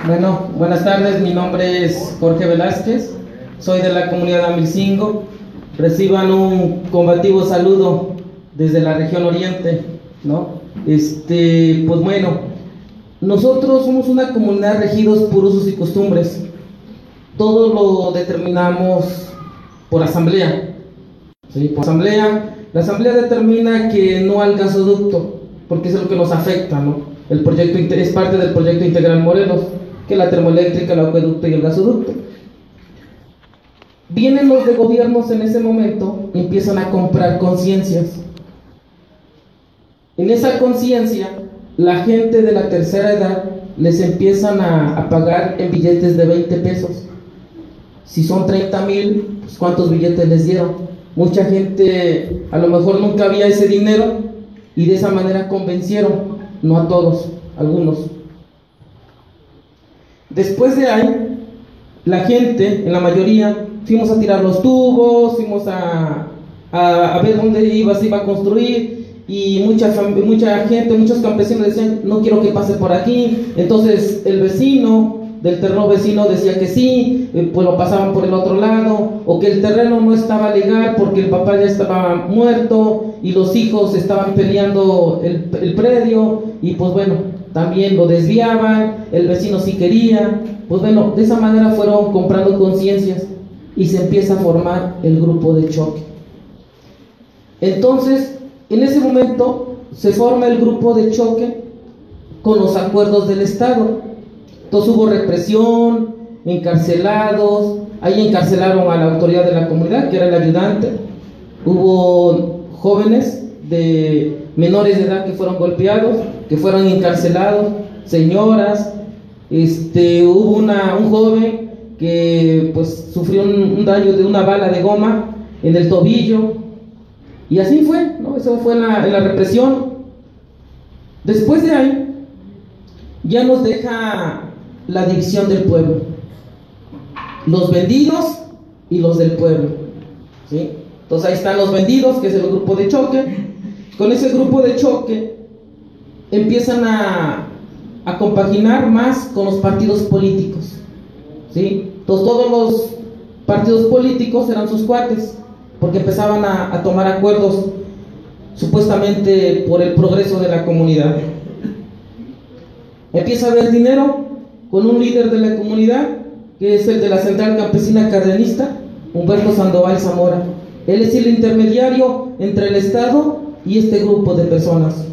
Bueno, buenas tardes, mi nombre es Jorge Velázquez, soy de la comunidad de Amilcingo. Reciban un combativo saludo desde la región oriente, ¿no? Pues bueno, nosotros somos una comunidad regidos por usos y costumbres. Todo lo determinamos por asamblea, ¿sí? Por asamblea. La asamblea determina que no al gasoducto, porque es lo que nos afecta, ¿no? El proyecto es parte del proyecto integral Morelos, que es la termoeléctrica, el acueducto y el gasoducto. Vienen los de gobiernos en ese momento y empiezan a comprar conciencias. En esa conciencia, la gente de la tercera edad les empiezan a pagar en billetes de 20 pesos. Si son 30,000, pues ¿cuántos billetes les dieron? Mucha gente a lo mejor nunca había ese dinero y de esa manera convencieron, no a todos, algunos. Después de ahí, la gente, en la mayoría, fuimos a tirar los tubos, fuimos a ver dónde se iba a construir, y mucha gente, muchos campesinos decían, no quiero que pase por aquí. Entonces el vecino, del terreno vecino, decía que sí, pues lo pasaban por el otro lado, o que el terreno no estaba legal porque el papá ya estaba muerto y los hijos estaban peleando el predio, y pues bueno, también lo desviaban, el vecino sí quería. Pues bueno, de esa manera fueron comprando conciencias y se empieza a formar el grupo de choque. Entonces, en ese momento se forma el grupo de choque con los acuerdos del Estado. Entonces hubo represión, encarcelados, ahí encarcelaron a la autoridad de la comunidad, que era el ayudante. Hubo jóvenes de menores de edad que fueron golpeados, que fueron encarcelados, señoras. Hubo un joven que pues sufrió un daño de una bala de goma en el tobillo, y así fue, ¿no? Eso fue en la represión. Después de ahí ya nos deja la división del pueblo, los vendidos y los del pueblo, ¿sí? Entonces ahí están los vendidos, que es el grupo de choque. Con ese grupo de choque empiezan a compaginar más con los partidos políticos, ¿sí? Entonces todos los partidos políticos eran sus cuates, porque empezaban a tomar acuerdos supuestamente por el progreso de la comunidad. Empieza a haber dinero con un líder de la comunidad, que es el de la Central Campesina Cardenista, Humberto Sandoval Zamora. Él es el intermediario entre el Estado y este grupo de personas.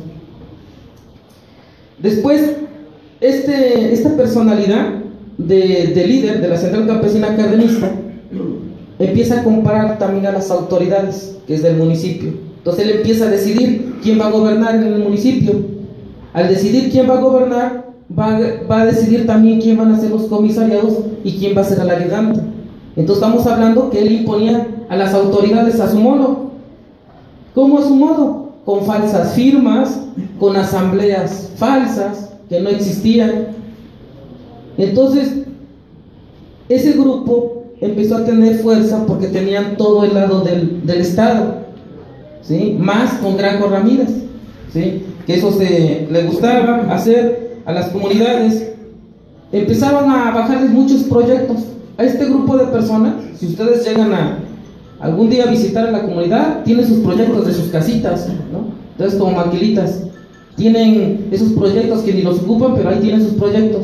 Después, esta personalidad de líder de la Central Campesina Cardenista empieza a comprar también a las autoridades, que es del municipio. Entonces él empieza a decidir quién va a gobernar en el municipio. Al decidir quién va a gobernar, va a decidir también quién van a ser los comisariados y quién va a ser el ayudante. Entonces estamos hablando que él imponía a las autoridades a su modo. ¿Cómo a su modo? Con falsas firmas, con asambleas falsas que no existían. Entonces ese grupo empezó a tener fuerza porque tenían todo el lado del Estado, ¿sí? Más con Graco Ramírez, ¿sí? Que eso le gustaba hacer a las comunidades. Empezaban a bajarles muchos proyectos a este grupo de personas. Si ustedes llegan a algún día a visitar a la comunidad, tienen sus proyectos de sus casitas, ¿no? Entonces, como maquilitas, tienen esos proyectos que ni los ocupan, pero ahí tienen sus proyectos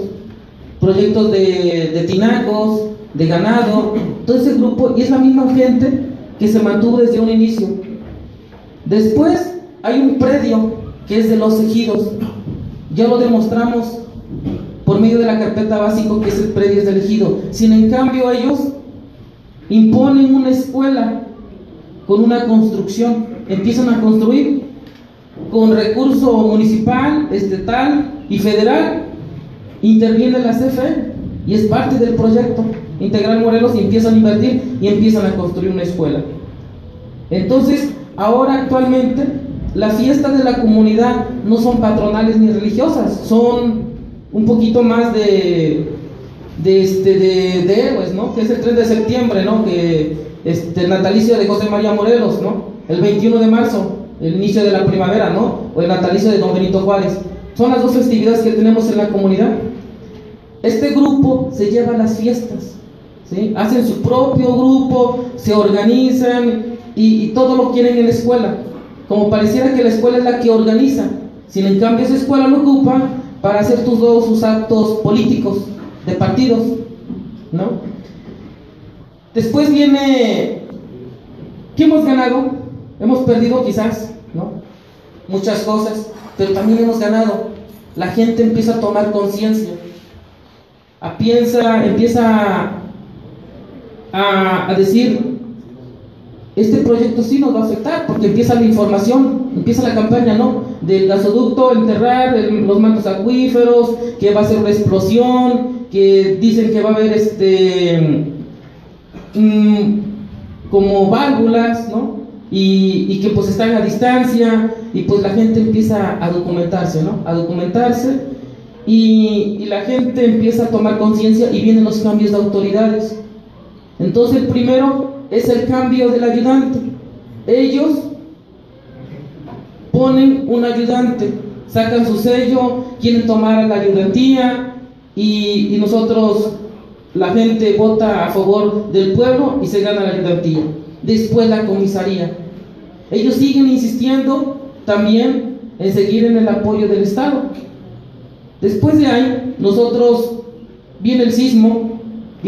de tinacos, de ganado, todo ese grupo, y es la misma gente que se mantuvo desde un inicio. Después hay un predio que es de los ejidos, ya lo demostramos por medio de la carpeta básico, que ese predio es del ejido. Sin en cambio ellos imponen una escuela con una construcción, empiezan a construir con recurso municipal, estatal y federal. Interviene la CFE y es parte del proyecto Integral Morelos, y empiezan a invertir y empiezan a construir una escuela. Entonces, ahora actualmente las fiestas de la comunidad no son patronales ni religiosas, son un poquito más de héroes, ¿no? Que es el 3 de septiembre, ¿no? Que el natalicio de José María Morelos, ¿no? El 21 de marzo, el inicio de la primavera, ¿no? O el natalicio de Don Benito Juárez. Son las dos festividades que tenemos en la comunidad. este grupo se lleva a las fiestas, ¿sí? Hacen su propio grupo, se organizan y todo lo quieren en la escuela, como pareciera que la escuela es la que organiza, sin en cambio esa escuela lo ocupa para hacer todos sus actos políticos, de partidos, ¿no? Después viene, ¿qué hemos ganado? Hemos perdido quizás, ¿no? Muchas cosas, pero también hemos ganado. La gente empieza a tomar conciencia, empieza a decir, este proyecto sí nos va a afectar, porque empieza la información, empieza la campaña, ¿no? Del gasoducto, enterrar los mantos acuíferos, que va a ser una explosión, que dicen que va a haber como válvulas, ¿no? Y que pues están a distancia, y pues la gente empieza a documentarse, ¿no? A documentarse, y la gente empieza a tomar conciencia y vienen los cambios de autoridades. Entonces el primero es el cambio del ayudante. Ellos ponen un ayudante, sacan su sello, quieren tomar la ayudantía, y nosotros, la gente vota a favor del pueblo y se gana la ayudantía. Después la comisaría. Ellos siguen insistiendo también en seguir en el apoyo del Estado. Después de ahí, viene el sismo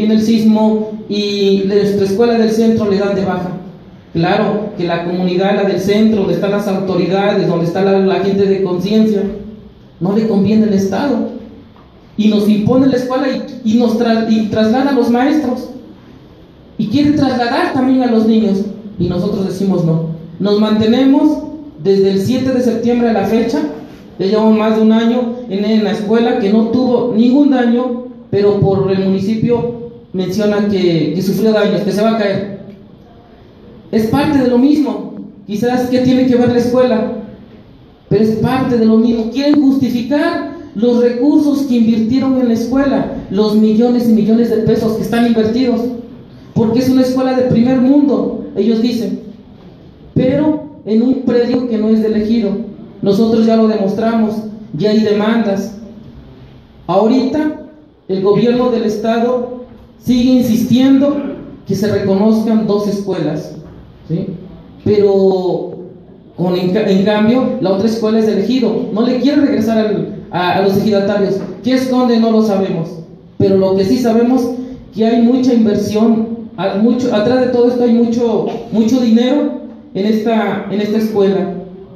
y nuestra escuela del centro le dan de baja. Claro que la comunidad, la del centro, donde están las autoridades, donde está la gente de conciencia, no le conviene el Estado, y nos impone la escuela y traslada a los maestros, y quiere trasladar también a los niños, y nosotros decimos no. Nos mantenemos desde el 7 de septiembre a la fecha. Ya llevamos más de un año en la escuela, que no tuvo ningún daño, pero por el municipio menciona que sufrió daños, que se va a caer. Es parte de lo mismo. Quizás que tiene que ver la escuela, pero es parte de lo mismo. Quieren justificar los recursos que invirtieron en la escuela, los millones y millones de pesos que están invertidos, porque es una escuela de primer mundo, ellos dicen, pero en un predio que no es del ejido. Nosotros ya lo demostramos, ya hay demandas. Ahorita el gobierno del estado sigue insistiendo que se reconozcan 2 escuelas, ¿sí? Pero en cambio la otra escuela es del ejido, no le quiere regresar a los ejidatarios. ¿Qué esconde? No lo sabemos, pero lo que sí sabemos que hay mucha inversión, atrás de todo esto hay mucho dinero en esta escuela.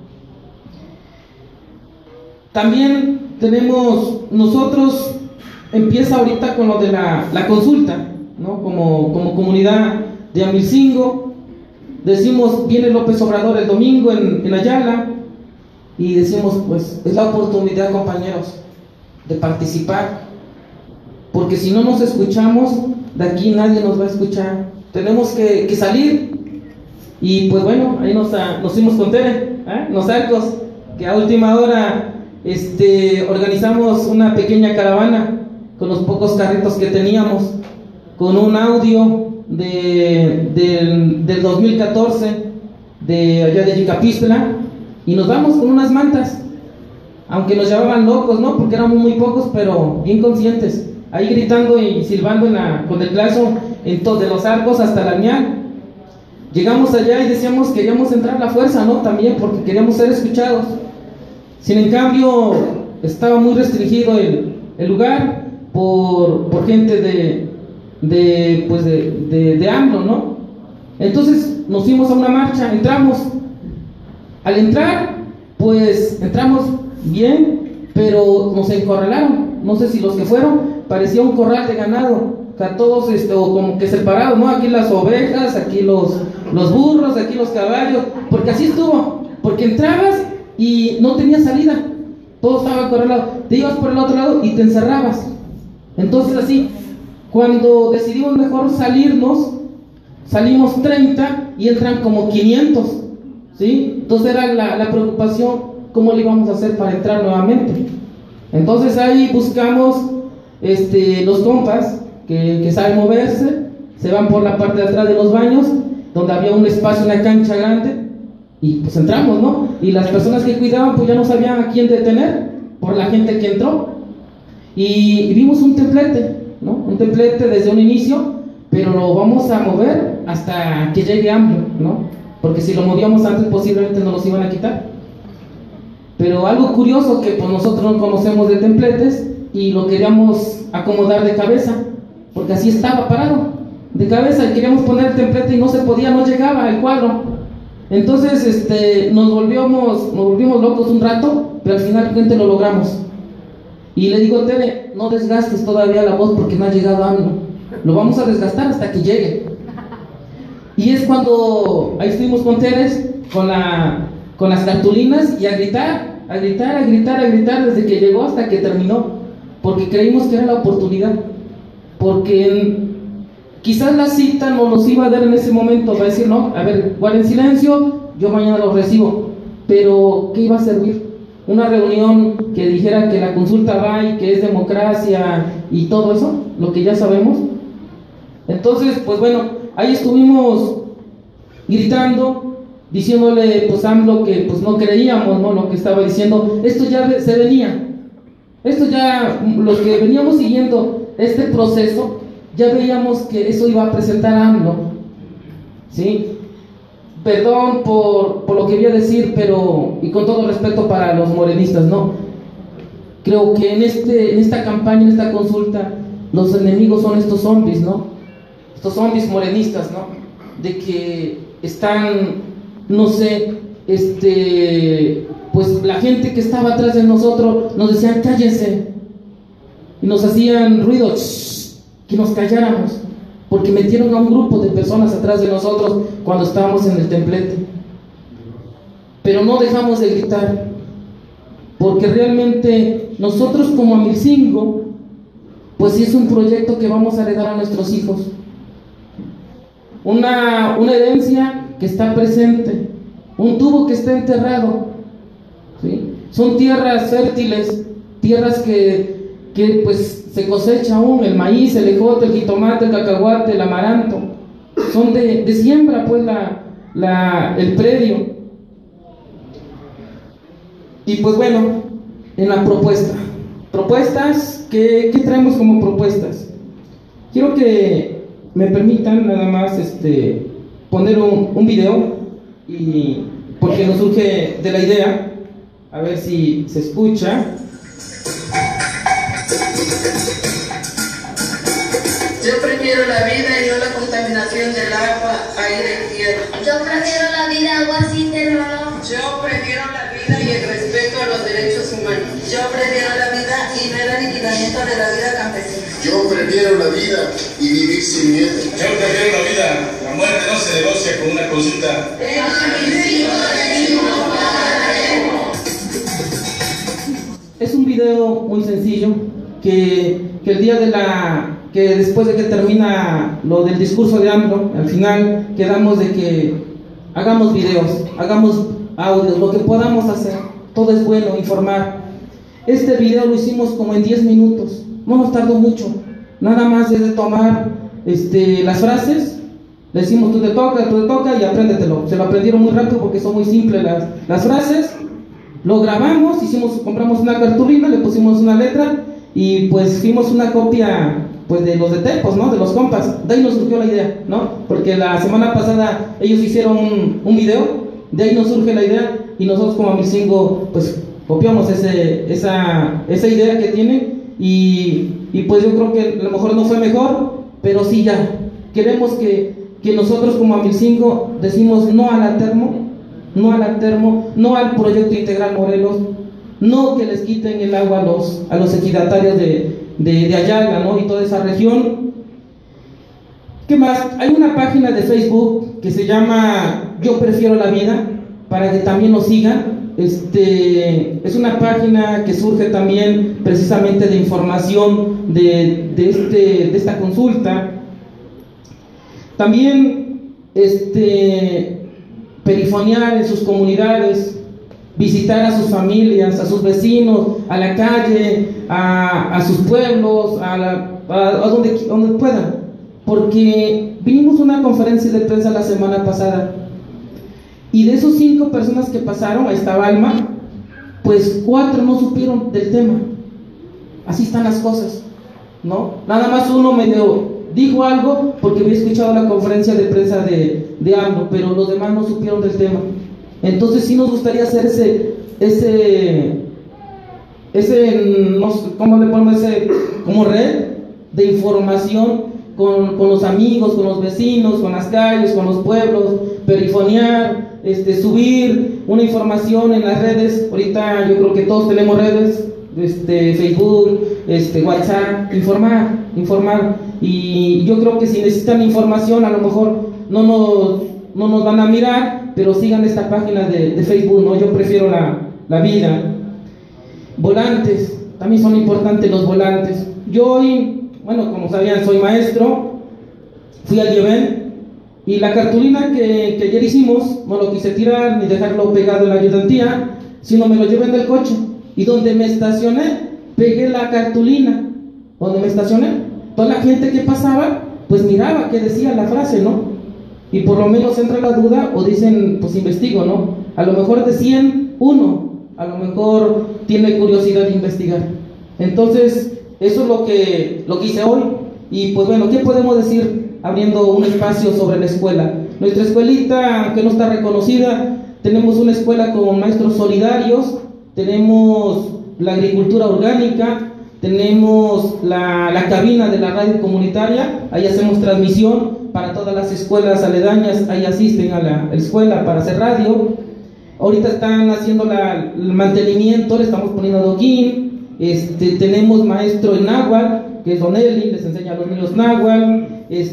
También nosotros empieza ahorita con lo de la consulta, ¿no? Como comunidad de Amilcingo, decimos, viene López Obrador el domingo en Ayala, y decimos, pues es la oportunidad, compañeros, de participar, porque si no nos escuchamos, de aquí nadie nos va a escuchar. Tenemos que salir. Y pues bueno, ahí nos fuimos con Tere, los arcos, que a última hora organizamos una pequeña caravana con los pocos carritos que teníamos, con un audio del 2014 de allá de Yicapistla, y nos vamos con unas mantas, aunque nos llamaban locos, ¿no? Porque éramos muy pocos, pero bien conscientes, ahí gritando y silbando con el plazo de los arcos hasta la Añal. Llegamos allá y decíamos, queríamos entrar a la fuerza, ¿no? También porque queríamos ser escuchados. Sin en cambio, estaba muy restringido el lugar por gente de AMLO, ¿no? Entonces nos fuimos a una marcha, entramos. Al entrar, pues entramos bien, pero nos encorralaron. No sé si los que fueron, parecía un corral de ganado, a todos como que separados, ¿no? Aquí las ovejas, aquí los burros, aquí los caballos, porque así estuvo, porque entrabas y no tenías salida, todo estaba acorralado, te ibas por el otro lado y te encerrabas. Entonces así, cuando decidimos mejor salirnos, salimos 30 y entran como 500, ¿sí? Entonces era la preocupación, ¿cómo le íbamos a hacer para entrar nuevamente? Entonces ahí buscamos los compas que saben moverse, se van por la parte de atrás de los baños, donde había un espacio, una cancha grande, y pues entramos, ¿no? Y las personas que cuidaban pues ya no sabían a quién detener por la gente que entró. y vimos un templete, ¿no? Un templete desde un inicio, pero lo vamos a mover hasta que llegue AMLO, ¿no? Porque si lo movíamos antes posiblemente nos los iban a quitar. Pero algo curioso que pues nosotros no conocemos de templetes y lo queríamos acomodar de cabeza, porque así estaba parado, de cabeza, y queríamos poner el templete y no se podía, no llegaba el cuadro. Entonces nos volvimos locos un rato, pero al final gente lo logramos. Y le digo, Tere, no desgastes todavía la voz porque no ha llegado AMLO, lo vamos a desgastar hasta que llegue. Y es cuando ahí estuvimos con Teres, con las cartulinas, y a gritar desde que llegó hasta que terminó, porque creímos que era la oportunidad, porque quizás la cita no nos iba a dar en ese momento, va a decir, no, a ver, guarden silencio, yo mañana los recibo, pero ¿qué iba a servir? Una reunión que dijera que la consulta va y que es democracia y todo eso, lo que ya sabemos. Entonces, pues bueno, ahí estuvimos gritando, diciéndole pues a AMLO que pues no creíamos, ¿no? Lo que estaba diciendo, esto ya se venía, esto ya, los que veníamos siguiendo este proceso, ya veíamos que eso iba a presentar AMLO, ¿sí? Perdón por lo que voy a decir, pero, y con todo respeto para los morenistas, ¿no? Creo que en esta campaña, en esta consulta, los enemigos son estos zombies, ¿no? Estos zombies morenistas, ¿no? De que están, no sé, pues la gente que estaba atrás de nosotros nos decían cállense, y nos hacían ruido, que nos calláramos, porque metieron a un grupo de personas atrás de nosotros cuando estábamos en el templete. Pero no dejamos de gritar, porque realmente nosotros como Amilcingo, pues sí es un proyecto que vamos a heredar a nuestros hijos, una herencia que está presente, un tubo que está enterrado, ¿sí? Son tierras fértiles, tierras que pues se cosecha aún el maíz, el ejote, el jitomate, el cacahuate, el amaranto, son de siembra pues el predio. Y pues bueno, en la propuestas, ¿qué traemos como propuestas? Quiero que me permitan nada más poner un video, y porque nos surge de la idea, a ver si se escucha. Yo prefiero la vida y no la contaminación del agua, aire y tierra. Yo prefiero la vida, agua sin terror. Yo prefiero la vida y el respeto a los derechos humanos. Yo prefiero la vida y no el aniquilamiento de la vida campesina. Yo prefiero la vida y vivir sin miedo. Yo prefiero la vida. La muerte no se negocia con una consulta. Es un video muy sencillo que el día que después de que termina lo del discurso de AMLO, al final quedamos de que hagamos videos, hagamos audios, lo que podamos hacer, todo es bueno, informar. Este video lo hicimos como en 10 minutos, no nos tardó mucho, nada más es de tomar las frases, le decimos tú te toca y apréndetelo. Se lo aprendieron muy rápido porque son muy simples las frases. Lo grabamos, compramos una cartulina, le pusimos una letra y pues fuimos una copia pues de los de Tepos, ¿no? De los compas. De ahí nos surgió la idea, ¿no? Porque la semana pasada ellos hicieron un video, de ahí nos surge la idea y nosotros como Amilcingo pues copiamos esa idea que tienen y pues yo creo que a lo mejor no fue mejor, pero sí ya queremos que nosotros como Amilcingo decimos no a la termo, no al proyecto integral Morelos, no que les quiten el agua a los ejidatarios de Ayala, ¿no? Y toda esa región. ¿Qué más? Hay una página de Facebook que se llama Yo Prefiero la Vida, para que también nos sigan. Es una página que surge también precisamente de información de esta consulta. También perifonear en sus comunidades, visitar a sus familias, a sus vecinos, a la calle, a sus pueblos, a donde puedan, porque vinimos a una conferencia de prensa la semana pasada y de esos 5 personas que pasaron, ahí estaba Alma, pues 4 no supieron del tema. Así están las cosas, ¿no? Nada más uno medio dijo algo porque había escuchado la conferencia de prensa de AMLO, pero los demás no supieron del tema. Entonces sí nos gustaría hacer no sé, ¿cómo le ponemos? Como red de información con los amigos, con los vecinos, con las calles, con los pueblos, perifonear, subir una información en las redes. Ahorita yo creo que todos tenemos redes, Facebook, WhatsApp, informar, y yo creo que si necesitan información, a lo mejor no nos van a mirar, pero sigan esta página de Facebook, ¿no? Yo prefiero la vida. Volantes, también son importantes los volantes. Yo hoy, bueno, como sabían, soy maestro, fui al IEBEN, y la cartulina que ayer hicimos, no lo quise tirar ni dejarlo pegado en la ayudantía, sino me lo llevé en el coche, y donde me estacioné, pegué la cartulina, donde me estacioné. Toda la gente que pasaba, pues miraba que decía la frase, ¿no? Y por lo menos entra la duda, o dicen, pues investigo, ¿no? A lo mejor de 100, uno a lo mejor tiene curiosidad de investigar. Entonces, eso es lo que hice hoy. Y pues bueno, ¿qué podemos decir abriendo un espacio sobre la escuela? Nuestra escuelita, aunque no está reconocida, tenemos una escuela con maestros solidarios, tenemos la agricultura orgánica, tenemos la cabina de la radio comunitaria, ahí hacemos transmisión para todas las escuelas aledañas, ahí asisten a la escuela para hacer radio. Ahorita están haciendo el mantenimiento, le estamos poniendo adoquín. Tenemos maestro en náhuatl, que es Don Eli, les enseña a los niños náhuatl.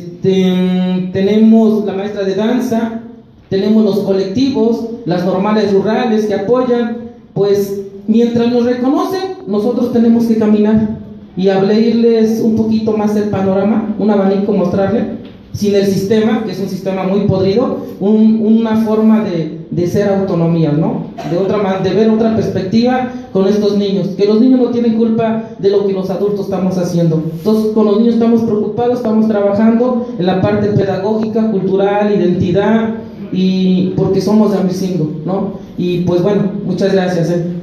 Tenemos la maestra de danza, tenemos los colectivos, las normales rurales que apoyan. Pues mientras nos reconocen, nosotros tenemos que caminar y abrirles un poquito más el panorama, un abanico, mostrarle, sin el sistema, que es un sistema muy podrido, una forma de ser autonomía, ¿no? De ver otra perspectiva con estos niños, que los niños no tienen culpa de lo que los adultos estamos haciendo. Entonces, con los niños estamos preocupados, estamos trabajando en la parte pedagógica, cultural, identidad, y porque somos de Amicingo, ¿no? Y pues bueno, muchas gracias,